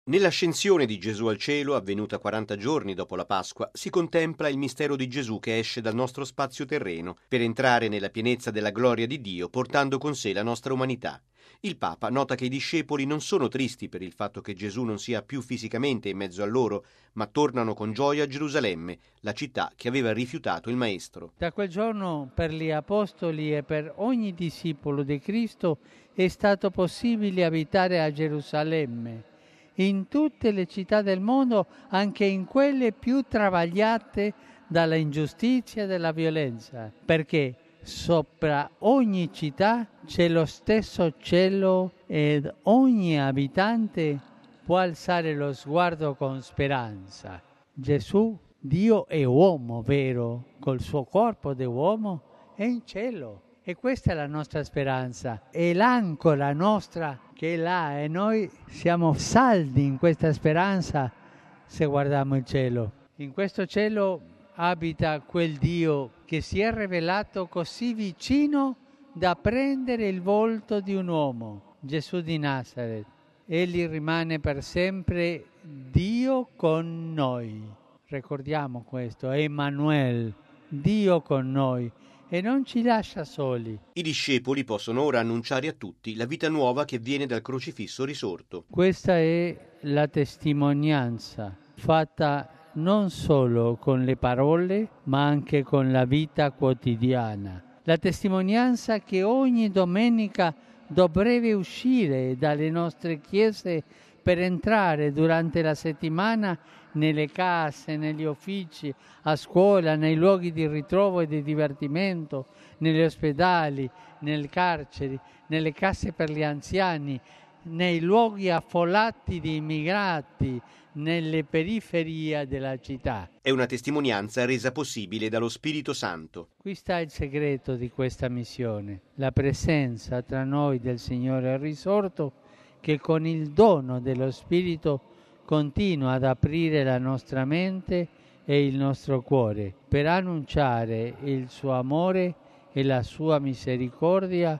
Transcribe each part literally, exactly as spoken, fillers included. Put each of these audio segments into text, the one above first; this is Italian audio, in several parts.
Nell'ascensione di Gesù al cielo, avvenuta quaranta giorni dopo la Pasqua, si contempla il mistero di Gesù che esce dal nostro spazio terreno per entrare nella pienezza della gloria di Dio, portando con sé la nostra umanità. Il Papa nota che i discepoli non sono tristi per il fatto che Gesù non sia più fisicamente in mezzo a loro, ma tornano con gioia a Gerusalemme, la città che aveva rifiutato il Maestro. Da quel giorno per gli apostoli e per ogni discepolo di Cristo è stato possibile abitare a Gerusalemme, in tutte le città del mondo, anche in quelle più travagliate dalla ingiustizia e dalla violenza, perché sopra ogni città c'è lo stesso cielo ed ogni abitante può alzare lo sguardo con speranza. Gesù, Dio e uomo vero, col suo corpo di uomo, è in cielo. E questa è la nostra speranza, è l'ancora nostra che è là e noi siamo saldi in questa speranza se guardiamo il cielo. In questo cielo abita quel Dio che si è rivelato così vicino da prendere il volto di un uomo, Gesù di Nazareth. Egli rimane per sempre Dio con noi. Ricordiamo questo, Emanuele, Dio con noi. E non ci lascia soli. I discepoli possono ora annunciare a tutti la vita nuova che viene dal crocifisso risorto. Questa è la testimonianza fatta non solo con le parole, ma anche con la vita quotidiana. La testimonianza che ogni domenica dovrebbe uscire dalle nostre chiese per entrare durante la settimana nelle case, negli uffici, a scuola, nei luoghi di ritrovo e di divertimento, negli ospedali, nelle carceri, nelle case per gli anziani, nei luoghi affollati di immigrati, nelle periferie della città. È una testimonianza resa possibile dallo Spirito Santo. Qui sta il segreto di questa missione, la presenza tra noi del Signore risorto che con il dono dello Spirito continua ad aprire la nostra mente e il nostro cuore per annunciare il suo amore e la sua misericordia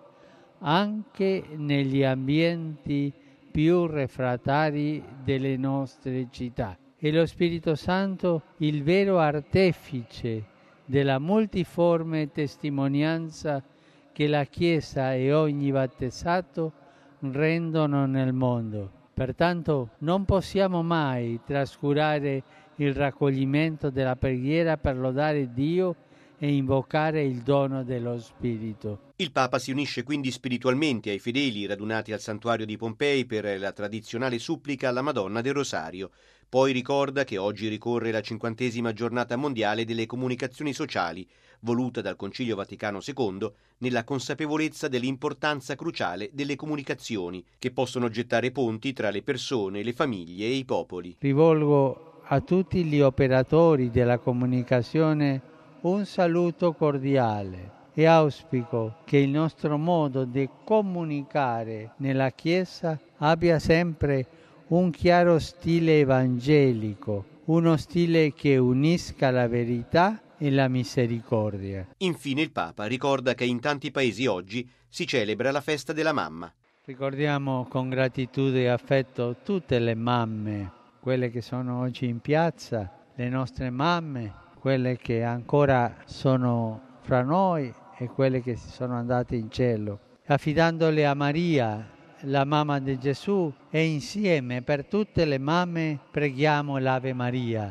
anche negli ambienti più refrattari delle nostre città. E lo Spirito Santo, il vero artefice della multiforme testimonianza che la Chiesa e ogni battezzato rendono nel mondo. Pertanto non possiamo mai trascurare il raccoglimento della preghiera per lodare Dio e invocare il dono dello Spirito. Il Papa si unisce quindi spiritualmente ai fedeli radunati al santuario di Pompei per la tradizionale supplica alla Madonna del Rosario. Poi ricorda che oggi ricorre la cinquantesima giornata mondiale delle comunicazioni sociali, voluta dal Concilio Vaticano secondo, nella consapevolezza dell'importanza cruciale delle comunicazioni, che possono gettare ponti tra le persone, le famiglie e i popoli. Rivolgo a tutti gli operatori della comunicazione un saluto cordiale e auspico che il nostro modo di comunicare nella Chiesa abbia sempre un chiaro stile evangelico, uno stile che unisca la verità e la misericordia. Infine il Papa ricorda che in tanti paesi oggi si celebra la festa della mamma. Ricordiamo con gratitudine e affetto tutte le mamme, quelle che sono oggi in piazza, le nostre mamme, quelle che ancora sono fra noi e quelle che sono andate in cielo, affidandole a Maria, la mamma di Gesù, e insieme per tutte le mamme preghiamo l'Ave Maria.